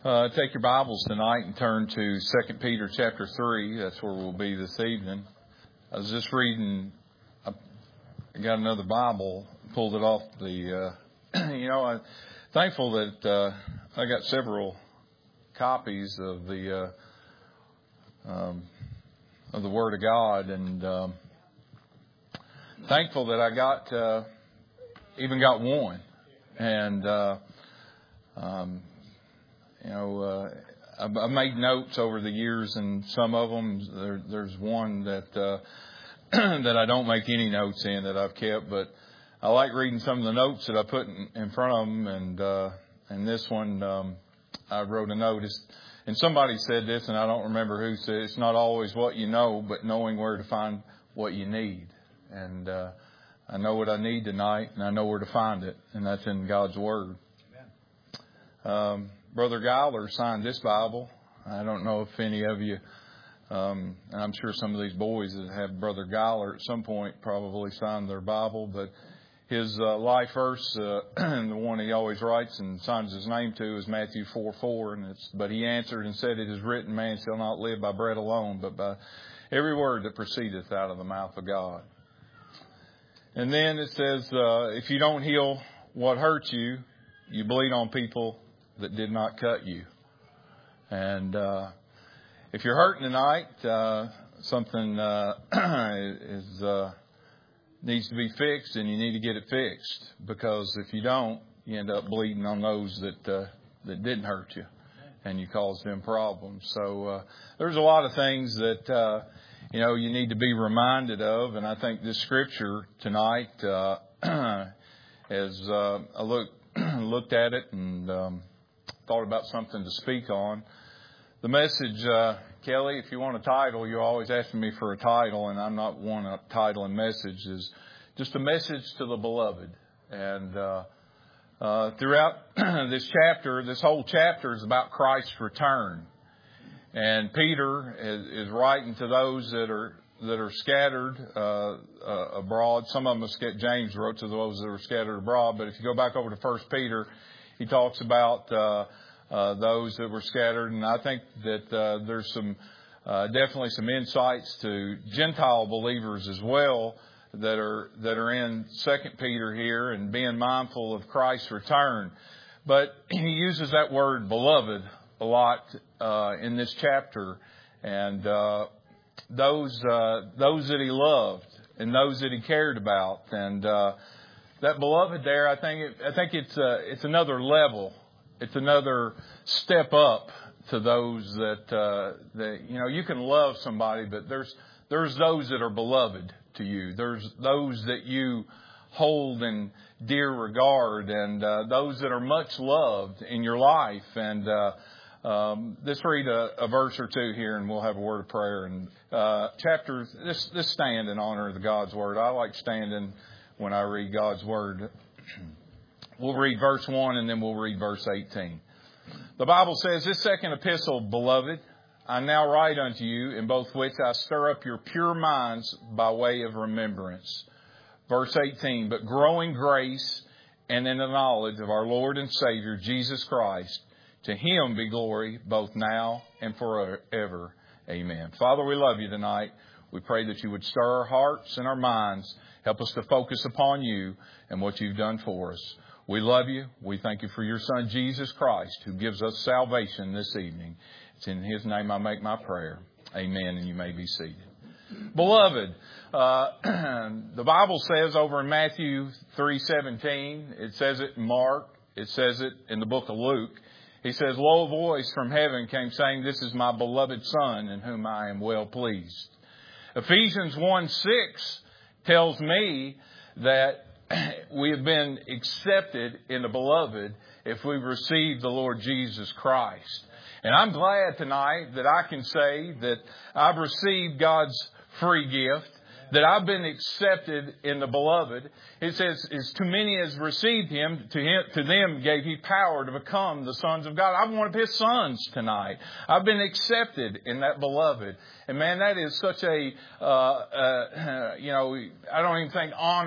Take your Bibles tonight and turn to 2 Peter chapter 3. That's where we'll be this evening. I was just reading, I got another Bible, pulled it off the, I'm thankful that I got several copies of the Word of God, and thankful that I even got one. And, I've made notes over the years, and some of them, there's one that that I don't make any notes in that I've kept, but I like reading some of the notes that I put in front of them, and this one, I wrote a note, and somebody said this, and I don't remember who said, it's not always what you know, but knowing where to find what you need. And I know what I need tonight, and I know where to find it, and that's in God's Word. Amen. Brother Geiler signed this Bible. I don't know if any of you, and I'm sure some of these boys that have Brother Geiler at some point probably signed their Bible, but his life verse, the one he always writes and signs his name to, is Matthew 4:4, but he answered and said, "It is written, man shall not live by bread alone, but by every word that proceedeth out of the mouth of God." And then it says, if you don't heal what hurts you, you bleed on people that did not cut you. And if you're hurting tonight, something needs to be fixed, and you need to get it fixed, because if you don't, you end up bleeding on those that didn't hurt you, and you cause them problems. So there's a lot of things that you need to be reminded of, and I think this scripture tonight, as I looked at it and thought about something to speak on. The message, Kelly, if you want a title, you're always asking me for a title, and I'm not one a title and message, is just a message to the beloved. And throughout this whole chapter is about Christ's return. And Peter is writing to those that are scattered abroad. Some of them, James wrote to those that are scattered abroad. But if you go back over to 1 Peter, he talks about those that were scattered, and I think that there's definitely some insights to Gentile believers as well that are in 2 Peter here, and being mindful of Christ's return. But he uses that word beloved a lot in this chapter, and those that he loved and those that he cared about, and that beloved there, I think it's another level. It's another step up to those that you can love somebody, but there's those that are beloved to you. There's those that you hold in dear regard, and those that are much loved in your life. And let's read a verse or two here, and we'll have a word of prayer. And let's stand in honor of God's Word. I like standing when I read God's Word. We'll read verse 1 and then we'll read verse 18. The Bible says, "This second epistle, beloved, I now write unto you, in both which I stir up your pure minds by way of remembrance." Verse 18, "But grow in grace and in the knowledge of our Lord and Savior, Jesus Christ. To Him be glory both now and forever. Amen." Father, we love you tonight. We pray that you would stir our hearts and our minds. Help us to focus upon you and what you've done for us. We love you. We thank you for your Son, Jesus Christ, who gives us salvation this evening. It's in His name I make my prayer. Amen. And you may be seated. Beloved, the Bible says over in Matthew 3:17, it says it in Mark, it says it in the book of Luke. He says, "Lo, a voice from heaven came saying, This is my beloved Son, in whom I am well pleased." Ephesians 1:6 tells me that we have been accepted in the beloved if we receive the Lord Jesus Christ. And I'm glad tonight that I can say that I've received God's free gift, that I've been accepted in the beloved. It says, as too many as received him, to them gave he power to become the sons of God. I'm one of his sons tonight. I've been accepted in that beloved. And man, that is such a, I don't even think honor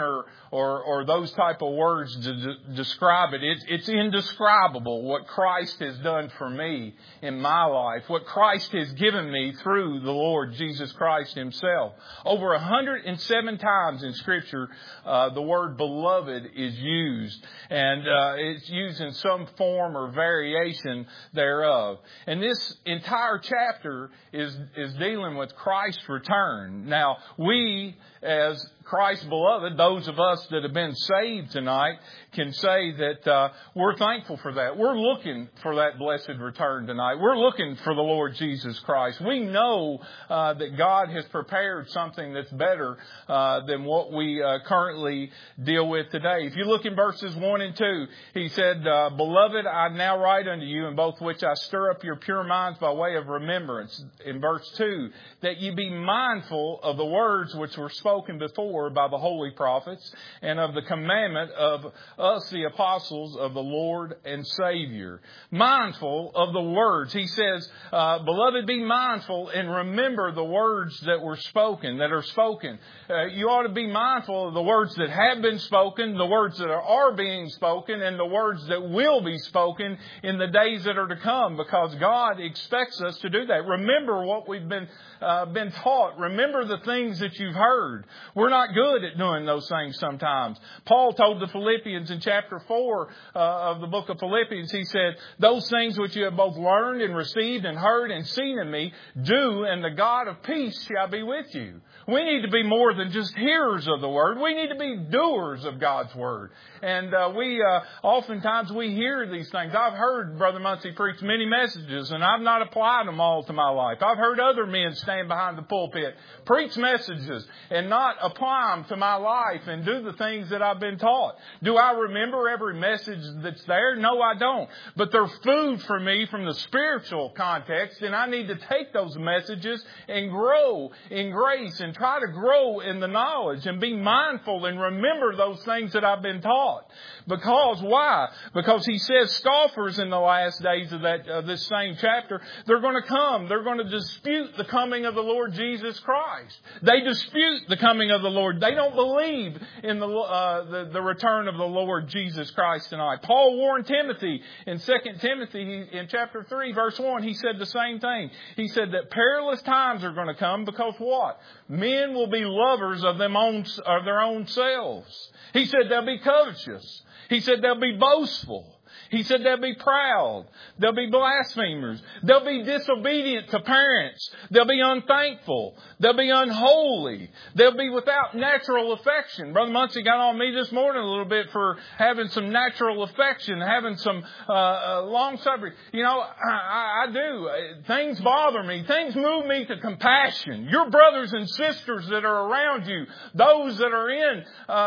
or those type of words to describe it. It's indescribable what Christ has done for me in my life, what Christ has given me through the Lord Jesus Christ Himself. Over 107 times in Scripture, the word beloved is used, and it's used in some form or variation thereof. And this entire chapter is dealing with Christ's return. Now, we, as Christ's beloved, those of us that have been saved tonight, can say that we're thankful for that. We're looking for that blessed return tonight. We're looking for the Lord Jesus Christ. We know that God has prepared something that's better than what we currently deal with today. If you look in verses 1 and 2, He said, Beloved, I now write unto you, in both which I stir up your pure minds by way of remembrance. In verse 2, that ye be mindful of the words which were spoken before by the holy prophets, and of the commandment of us, the apostles of the Lord and Savior. Mindful of the words. He says, Beloved, be mindful and remember the words that were spoken, that are spoken. You ought to be mindful of the words that have been spoken, the words that are being spoken, and the words that will be spoken in the days that are to come, because God expects us to do that. Remember what we've been taught. Remember the things that you've heard. We're not good at doing those things sometimes. Paul told the Philippians in chapter 4 of the book of Philippians, he said, Those things which you have both learned and received and heard and seen in me, do, and the God of peace shall be with you. We need to be more than just hearers of the Word. We need to be doers of God's Word. And oftentimes we hear these things. I've heard Brother Muncie preach many messages, and I've not applied them all to my life. I've heard other men stand behind the pulpit, preach messages, and not apply them to my life and do the things that I've been taught. Do I remember every message that's there? No, I don't. But they're food for me from the spiritual context, and I need to take those messages and grow in grace and try to grow in the knowledge and be mindful and remember those things that I've been taught. Because why? Because He says scoffers in the last days of this same chapter, they're going to come. They're going to dispute the coming of the Lord Jesus Christ. They dispute the coming of the Lord. They don't believe in the return of the Lord Jesus Christ tonight. Paul warned Timothy in 2 Timothy in chapter 3 verse 1. He said the same thing. He said that perilous times are going to come because what? Men will be lovers of their own selves. He said they'll be covetous. He said they'll be boastful. He said they'll be proud. They'll be blasphemers. They'll be disobedient to parents. They'll be unthankful. They'll be unholy. They'll be without natural affection. Brother Muncie got on me this morning a little bit for having some natural affection, having some long suffering. You know, I do. Things bother me. Things move me to compassion. Your brothers and sisters that are around you, those that are in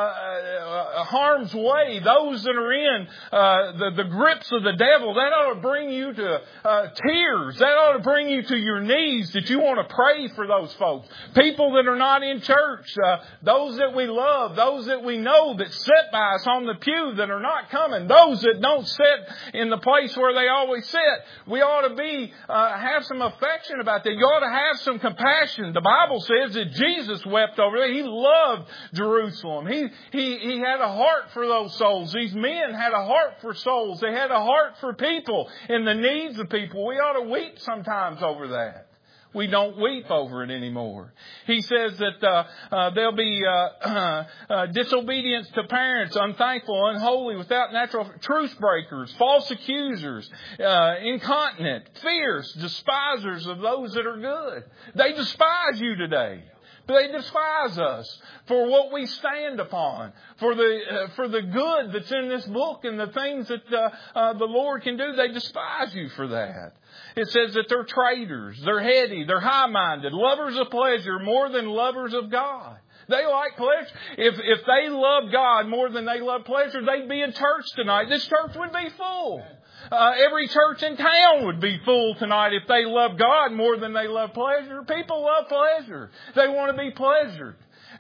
harm's way, those that are in the grips of the devil, that ought to bring you to tears. That ought to bring you to your knees, that you want to pray for those folks. People that are not in church, those that we love, those that we know that sit by us on the pew that are not coming, those that don't sit in the place where they always sit. We ought to have some affection about that. You ought to have some compassion. The Bible says that Jesus wept over there. He loved Jerusalem. He had a heart for those souls. These men had a heart for souls. They had a heart for people and the needs of people. We ought to weep sometimes over that. We don't weep over it anymore. He says that there'll be disobedience to parents, unthankful, unholy, without natural, truce breakers, false accusers, incontinent, fierce, despisers of those that are good. They despise you today. They despise us for what we stand upon, for the good that's in this book and the things that the Lord can do. They despise you for that. It says that they're traitors, they're heady, they're high-minded, lovers of pleasure more than lovers of God. They like pleasure. If they love God more than they love pleasure, they'd be in church tonight. This church would be full. Every church in town would be full tonight if they love God more than they love pleasure. People love pleasure. They want to be pleasured.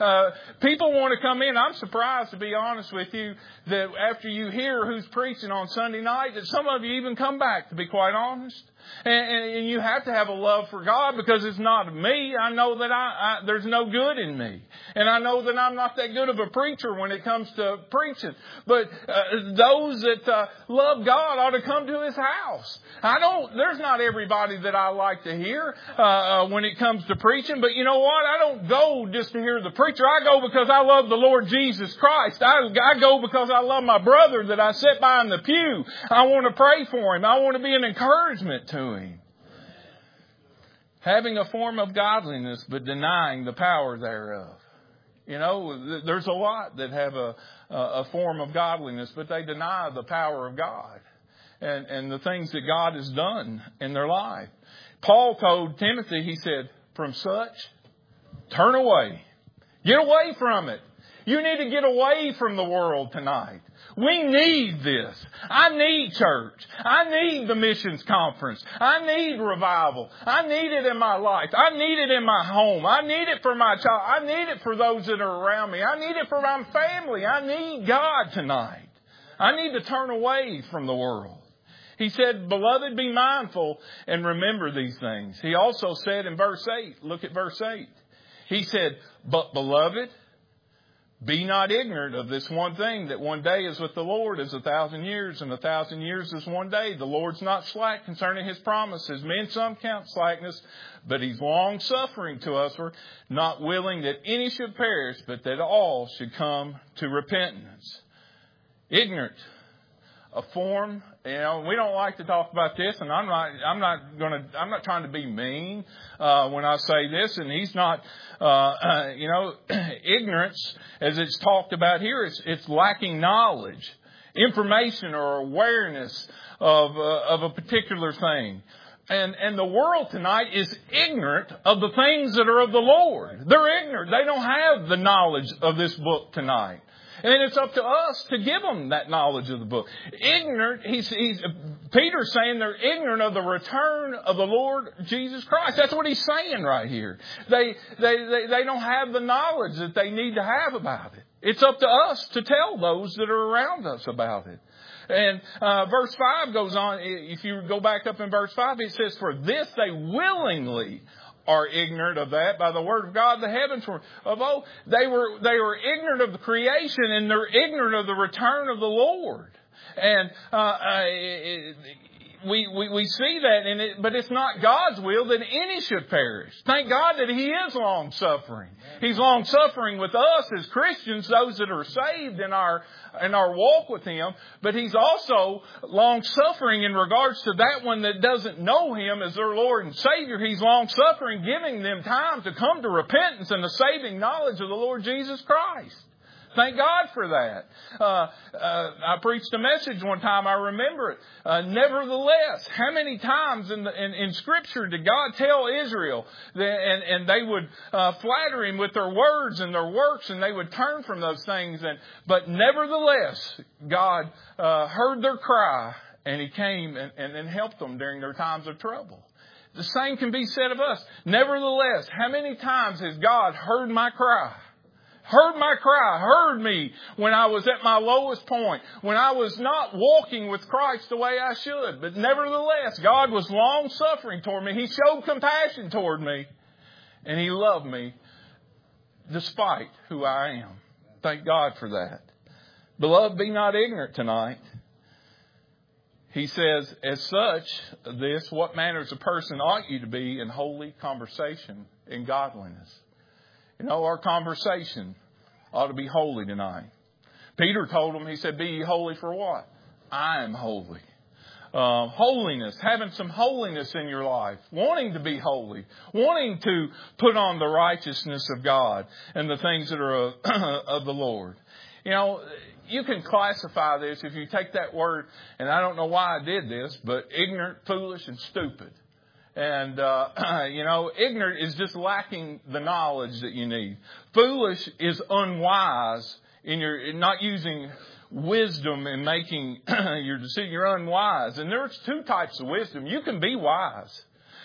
People want to come in. I'm surprised, to be honest with you, that after you hear who's preaching on Sunday night, that some of you even come back, to be quite honest. And you have to have a love for God, because it's not me. I know that there's no good in me. And I know that I'm not that good of a preacher when it comes to preaching. But those that love God ought to come to His house. There's not everybody that I like to hear when it comes to preaching. But you know what? I don't go just to hear the preacher. I go because I love the Lord Jesus Christ. I go because I love my brother that I sit by in the pew. I want to pray for him. I want to be an encouragement to him. Having a form of godliness, but denying the power thereof. You know, there's a lot that have a form of godliness, but they deny the power of God and the things that God has done in their life. Paul told Timothy, he said, from such, turn away. Get away from it. You need to get away from the world tonight. We need this. I need church. I need the missions conference. I need revival. I need it in my life. I need it in my home. I need it for my child. I need it for those that are around me. I need it for my family. I need God tonight. I need to turn away from the world. He said, beloved, be mindful and remember these things. He also said in verse 8, look at verse 8. He said, but beloved, be not ignorant of this one thing, that one day is with the Lord as 1,000 years, and 1,000 years is one day. The Lord's not slack concerning His promises. Men some count slackness, but He's long suffering to us, not willing that any should perish, but that all should come to repentance. Ignorant. A form, we don't like to talk about this, and I'm not trying to be mean when I say this, and he's not, ignorance, as it's talked about here, it's lacking knowledge, information, or awareness of a particular thing. And the world tonight is ignorant of the things that are of the Lord. They're ignorant. They don't have the knowledge of this book tonight. And it's up to us to give them that knowledge of the book. Ignorant, Peter's saying they're ignorant of the return of the Lord Jesus Christ. That's what he's saying right here. They don't have the knowledge that they need to have about it. It's up to us to tell those that are around us about it. And verse 5 goes on. If you go back up in verse 5, it says, for this they willingly are ignorant of that by the word of God. The heavens were of old. They were ignorant of the creation, and they're ignorant of the return of the Lord. And we see that in it, but it's not God's will that any should perish. Thank God that He is long suffering. He's long suffering with us as Christians, those that are saved in our walk with Him. But He's also long suffering in regards to that one that doesn't know Him as their Lord and Savior. He's long suffering, giving them time to come to repentance and the saving knowledge of the Lord Jesus Christ. Thank God for that. I preached a message one time. I remember it. Nevertheless, how many times in Scripture did God tell Israel and they would flatter Him with their words and their works, and they would turn from those things. But nevertheless, God heard their cry, and He came and helped them during their times of trouble. The same can be said of us. Nevertheless, how many times has God heard my cry? Heard my cry, heard me when I was at my lowest point, when I was not walking with Christ the way I should. But nevertheless, God was long suffering toward me. He showed compassion toward me, and He loved me despite who I am. Thank God for that. Beloved, be not ignorant tonight. He says, as such, what manner of person ought you to be in holy conversation, in godliness. Our conversation ought to be holy tonight. Peter told them, he said, be ye holy for what? I am holy. Holiness, having some holiness in your life, wanting to be holy, wanting to put on the righteousness of God and the things that are of the Lord. You can classify this if you take that word, and I don't know why I did this, but ignorant, foolish, and stupid. And, ignorant is just lacking the knowledge that you need. Foolish is unwise in not using wisdom in making your decision. You're unwise. And there's two types of wisdom. You can be wise.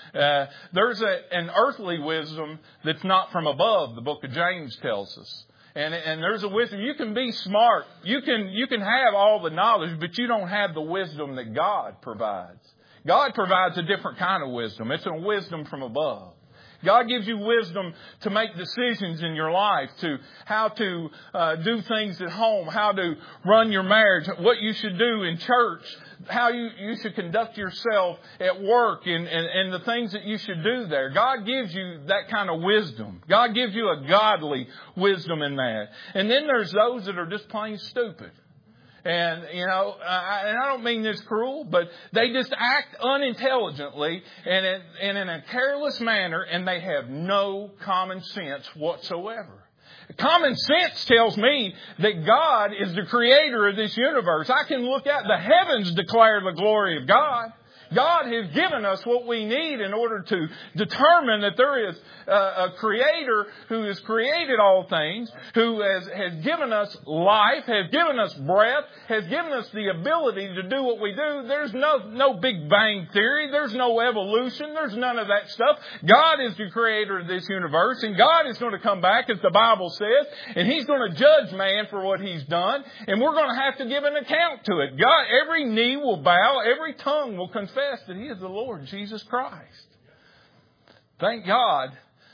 There's an earthly wisdom that's not from above, the book of James tells us. And there's a wisdom. You can be smart. You can have all the knowledge, but you don't have the wisdom that God provides. God provides a different kind of wisdom. It's a wisdom from above. God gives you wisdom to make decisions in your life, to how to do things at home, how to run your marriage, what you should do in church, how you should conduct yourself at work, and the things that you should do there. God gives you that kind of wisdom. God gives you a godly wisdom in that. And then there's those that are just plain stupid. And, I don't mean this cruel, but they just act unintelligently and in a careless manner, and they have no common sense whatsoever. Common sense tells me that God is the creator of this universe. I can look at the heavens declare the glory of God. God has given us what we need in order to determine that there is a creator who has created all things, who has given us life, has given us breath, has given us the ability to do what we do. There's no Big Bang Theory. There's no evolution. There's none of that stuff. God is the creator of this universe, and God is going to come back, as the Bible says, and He's going to judge man for what he's done, and we're going to have to give an account to it. God, every knee will bow, every tongue will confess that He is the Lord Jesus Christ. Thank God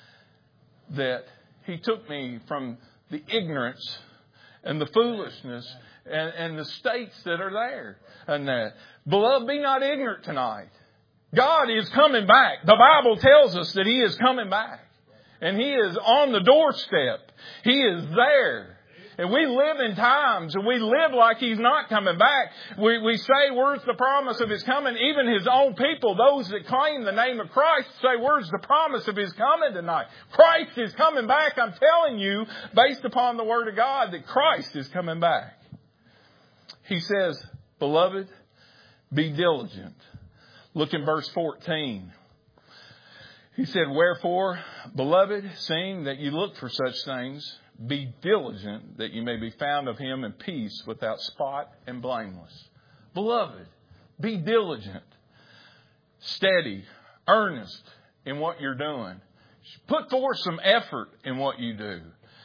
that He took me from the ignorance and the foolishness and the states that are there. And that, beloved, be not ignorant tonight. God is coming back. The Bible tells us that He is coming back. And He is on the doorstep. He is there. And we live in times, and we live like He's not coming back. We say, where's the promise of His coming? Even His own people, those that claim the name of Christ, say, where's the promise of His coming tonight? Christ is coming back. I'm telling you, based upon the Word of God, that Christ is coming back. He says, beloved, be diligent. Look in verse 14. He said, wherefore, beloved, seeing that you look for such things, be diligent that you may be found of Him in peace, without spot and blameless. Beloved, be diligent, steady, earnest in what you're doing. Put forth some effort in what you do.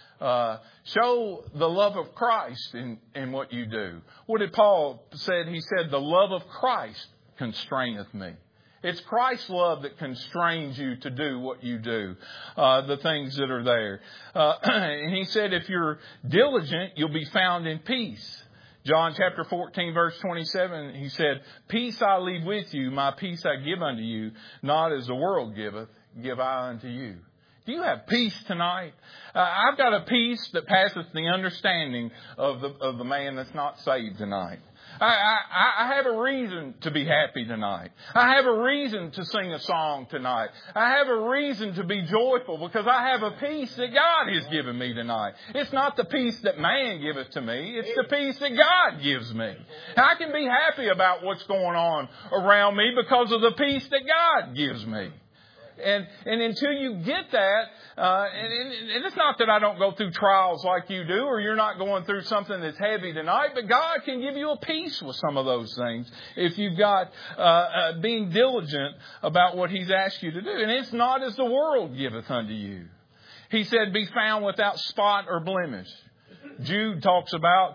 Show the love of Christ in what you do. What did Paul say? He said, the love of Christ constraineth me. It's Christ's love that constrains you to do what you do, the things that are there. And he said, if you're diligent, you'll be found in peace. John chapter 14, verse 27, he said, peace I leave with you, my peace I give unto you, not as the world giveth, give I unto you. Do you have peace tonight? I've got a peace that passeth the understanding of the man that's not saved tonight. I have a reason to be happy tonight. I have a reason to sing a song tonight. I have a reason to be joyful because I have a peace that God has given me tonight. It's not the peace that man giveth to me. It's the peace that God gives me. I can be happy about what's going on around me because of the peace that God gives me. And until you get that, and it's not that I don't go through trials like you do, or you're not going through something that's heavy tonight, but God can give you a peace with some of those things if you've got being diligent about what He's asked you to do. And it's not as the world giveth unto you. He said, be found without spot or blemish. Jude talks about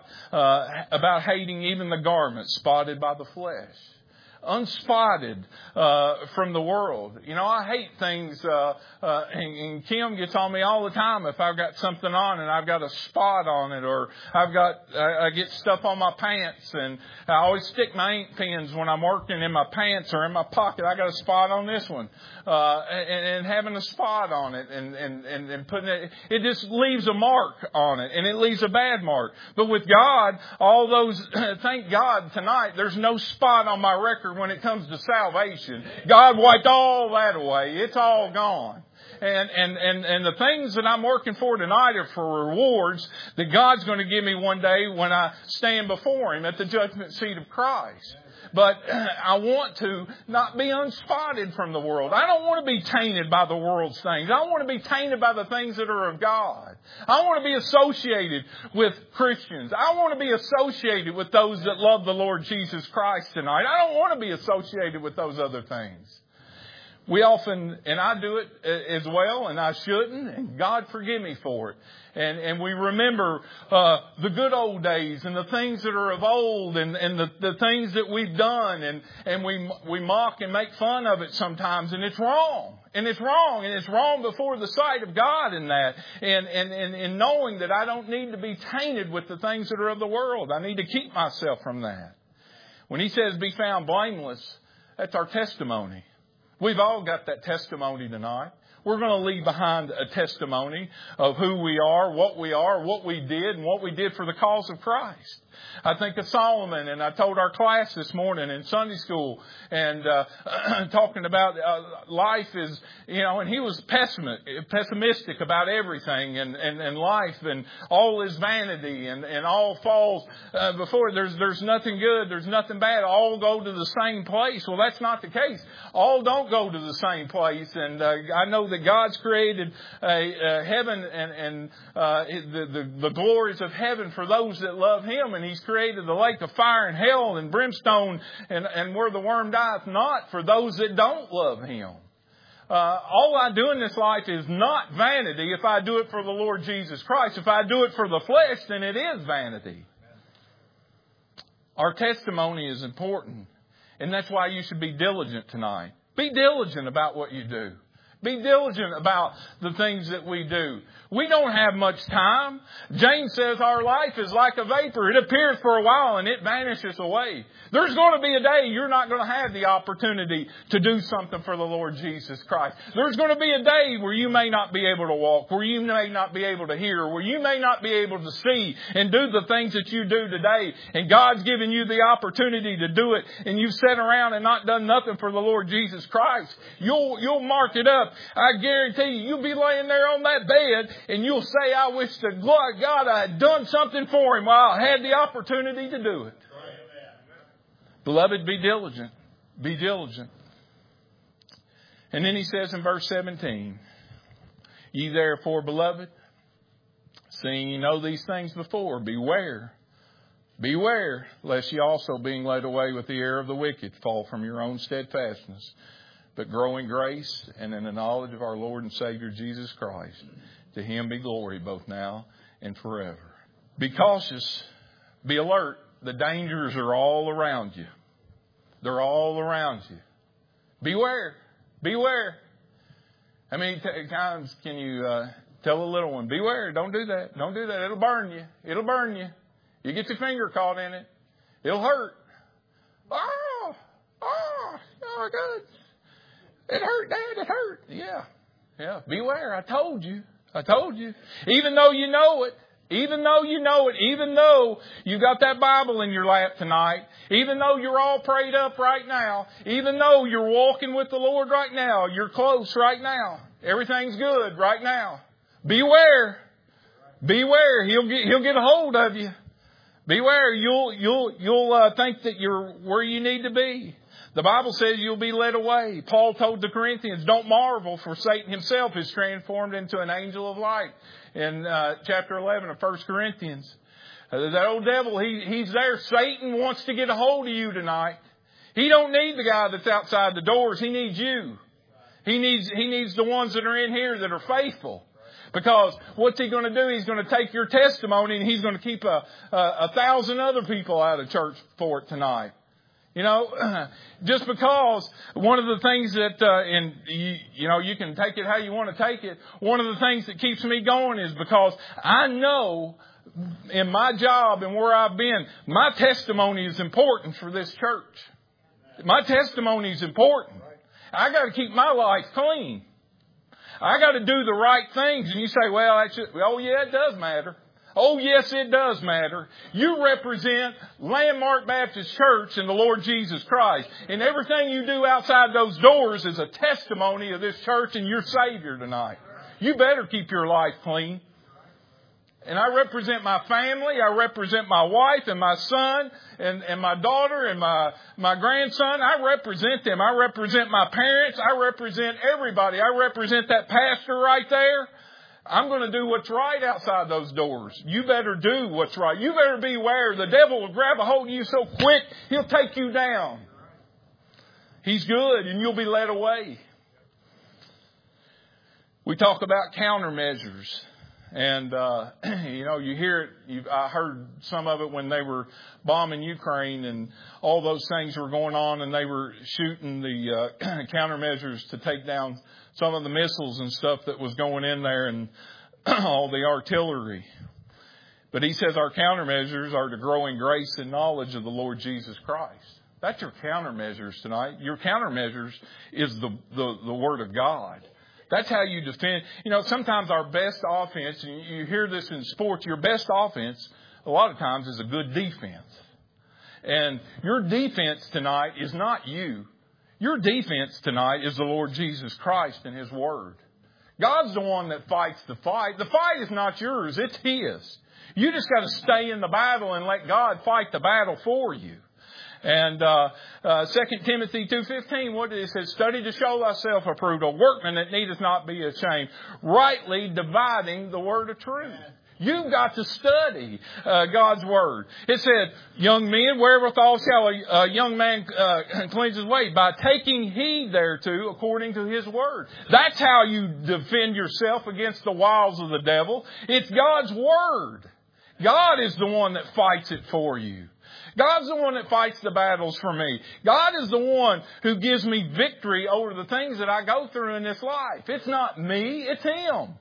hating even the garment spotted by the flesh. Unspotted from the world. I hate things, and Kim gets on me all the time if I've got something on and I've got a spot on it, or I get stuff on my pants, and I always stick my ink pens when I'm working in my pants or in my pocket. I got a spot on this one, and having a spot on it and putting it just leaves a mark on it, and it leaves a bad mark. But with God, all those, thank God tonight, there's no spot on my record when it comes to salvation. God wiped all that away. It's all gone. And the things that I'm working for tonight are for rewards that God's going to give me one day when I stand before Him at the judgment seat of Christ. But I want to not be unspotted from the world. I don't want to be tainted by the world's things. I want to be tainted by the things that are of God. I want to be associated with Christians. I want to be associated with those that love the Lord Jesus Christ tonight. I don't want to be associated with those other things. We often, and I do it as well, and I shouldn't, and God forgive me for it. And we remember the good old days and the things that are of old and the things that we've done, and we mock and make fun of it sometimes, and it's wrong. And it's wrong, and it's wrong before the sight of God in that. And knowing that I don't need to be tainted with the things that are of the world. I need to keep myself from that. When He says be found blameless, that's our testimony. We've all got that testimony tonight. We're going to leave behind a testimony of who we are, what we did, and what we did for the cause of Christ. I think of Solomon, and I told our class this morning in Sunday school, and talking about life is, and he was pessimistic about everything, and life, and all is vanity, and all falls before. There's nothing good, there's nothing bad. All go to the same place. Well, that's not the case. All don't go to the same place, and I know that God's created a heaven and the glories of heaven for those that love Him, and He's created the lake of fire and hell and brimstone and where the worm dieth not for those that don't love Him. All I do in this life is not vanity if I do it for the Lord Jesus Christ. If I do it for the flesh, then it is vanity. Our testimony is important, and that's why you should be diligent tonight. Be diligent about what you do. Be diligent about the things that we do. We don't have much time. James says our life is like a vapor. It appears for a while and it vanishes away. There's going to be a day you're not going to have the opportunity to do something for the Lord Jesus Christ. There's going to be a day where you may not be able to walk, where you may not be able to hear, where you may not be able to see and do the things that you do today. And God's given you the opportunity to do it, and you've sat around and not done nothing for the Lord Jesus Christ. You'll mark it up. I guarantee you'll be laying there on that bed and you'll say, I wish to God I had done something for Him while I had the opportunity to do it. Beloved, be diligent. Be diligent. And then He says in verse 17, Ye therefore, beloved, seeing ye know these things before, beware. Beware, lest ye also, being led away with the error of the wicked, fall from your own steadfastness, but grow in grace and in the knowledge of our Lord and Savior Jesus Christ. To Him be glory both now and forever. Be cautious. Be alert. The dangers are all around you. They're all around you. Beware. Beware. How many times can you tell a little one, beware, don't do that. Don't do that. It'll burn you. It'll burn you. You get your finger caught in it. It'll hurt. Oh, God. It hurt, Dad. It hurt. Yeah. Beware. I told you. Even though you know it, even though you got that Bible in your lap tonight, even though you're all prayed up right now, even though you're walking with the Lord right now, you're close right now, everything's good right now. Beware. Beware. He'll get a hold of you. Beware. You'll think that you're where you need to be. The Bible says you'll be led away. Paul told the Corinthians, don't marvel, for Satan himself is transformed into an angel of light. In chapter 11 of 1 Corinthians. That old devil, he's there. Satan wants to get a hold of you tonight. He don't need the guy that's outside the doors. He needs you. He needs the ones that are in here that are faithful. Because what's he going to do? He's going to take your testimony and he's going to keep 1,000 other people out of church for it tonight. Just because one of the things that, you can take it how you want to take it. One of the things that keeps me going is because I know in my job and where I've been, my testimony is important for this church. My testimony is important. I got to keep my life clean. I got to do the right things. And you say, well, it does matter. Oh, yes, it does matter. You represent Landmark Baptist Church and the Lord Jesus Christ. And everything you do outside those doors is a testimony of this church and your Savior tonight. You better keep your life clean. And I represent my family. I represent my wife and my son and my daughter and my grandson. I represent them. I represent my parents. I represent everybody. I represent that pastor right there. I'm going to do what's right outside those doors. You better do what's right. You better beware. The devil will grab a hold of you so quick, he'll take you down. He's good and you'll be led away. We talk about countermeasures. And, you hear it. I heard some of it when they were bombing Ukraine and all those things were going on, and they were shooting the countermeasures to take down some of the missiles and stuff that was going in there and all the artillery. But he says our countermeasures are to grow in grace and knowledge of the Lord Jesus Christ. That's your countermeasures tonight. Your countermeasures is the Word of God. That's how you defend. Sometimes our best offense, and you hear this in sports, your best offense a lot of times is a good defense. And your defense tonight is not you. Your defense tonight is the Lord Jesus Christ and His Word. God's the one that fights the fight. The fight is not yours, it's His. You just got to stay in the battle and let God fight the battle for you. And 2 Timothy 2:15, what it says, study to show thyself approved, a workman that needeth not be ashamed, rightly dividing the word of truth. You've got to study God's Word. It said, young men, wherewithal shall a young man cleanse his way? By taking heed thereto according to His Word. That's how you defend yourself against the wiles of the devil. It's God's Word. God is the one that fights it for you. God's the one that fights the battles for me. God is the one who gives me victory over the things that I go through in this life. It's not me, it's Him.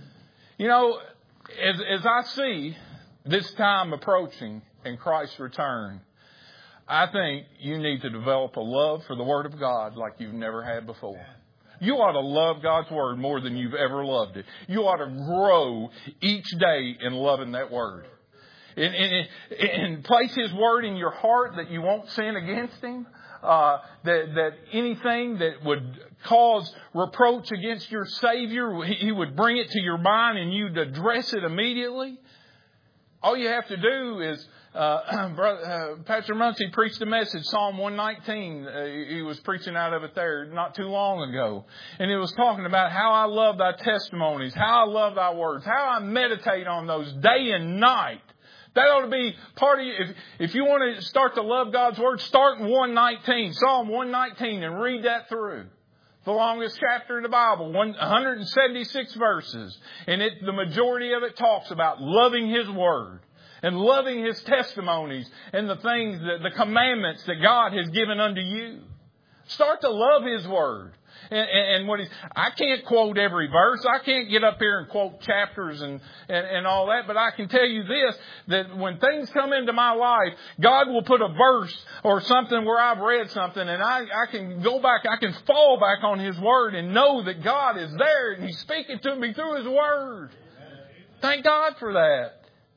As I see this time approaching and Christ's return, I think you need to develop a love for the Word of God like you've never had before. You ought to love God's Word more than you've ever loved it. You ought to grow each day in loving that Word. And place His Word in your heart that you won't sin against Him. That anything that would cause reproach against your Savior, He would bring it to your mind and you'd address it immediately. All you have to do is, Pastor Muncie preached a message, Psalm 119. He was preaching out of it there not too long ago. And it was talking about how I love Thy testimonies, how I love Thy words, how I meditate on those day and night. That ought to be part of you. If you want to start to love God's Word, start in 119, Psalm 119, and read that through. The longest chapter in the Bible, 176 verses. And the majority of it talks about loving His Word and loving His testimonies and the things, the commandments that God has given unto you. Start to love His Word. And I can't quote every verse. I can't get up here and quote chapters and all that. But I can tell you this, that when things come into my life, God will put a verse or something where I've read something and I can go back, I can fall back on His Word and know that God is there and He's speaking to me through His Word. Thank God for that.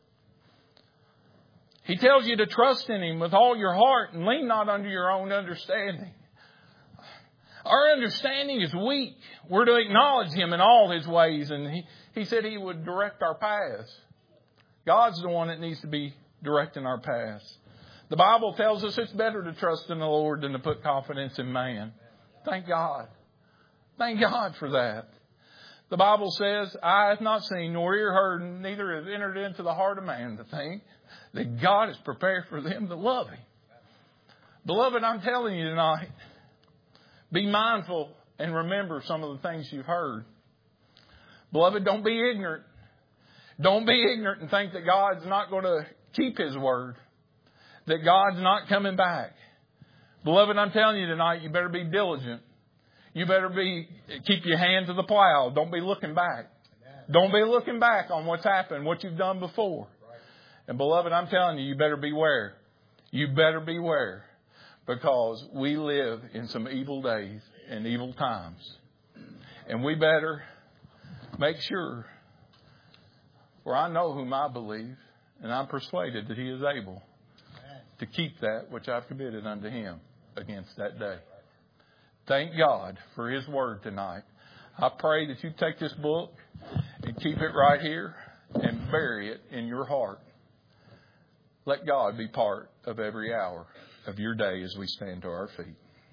He tells you to trust in Him with all your heart and lean not unto your own understanding. Our understanding is weak. We're to acknowledge Him in all His ways. And He said He would direct our paths. God's the one that needs to be directing our paths. The Bible tells us it's better to trust in the Lord than to put confidence in man. Thank God. Thank God for that. The Bible says, eye hath not seen, nor ear heard, neither hath entered into the heart of man the thing that God has prepared for them that love Him. Beloved, I'm telling you tonight, be mindful and remember some of the things you've heard. Beloved, don't be ignorant. Don't be ignorant and think that God's not going to keep His Word. That God's not coming back. Beloved, I'm telling you tonight, you better be diligent. You better keep your hand to the plow. Don't be looking back. Don't be looking back on what's happened, what you've done before. And beloved, I'm telling you, you better beware. You better beware. Because we live in some evil days and evil times. And we better make sure, for I know whom I believe, and I'm persuaded that He is able to keep that which I've committed unto Him against that day. Thank God for His Word tonight. I pray that you take this book and keep it right here and bury it in your heart. Let God be part of every hour of your day as we stand to our feet.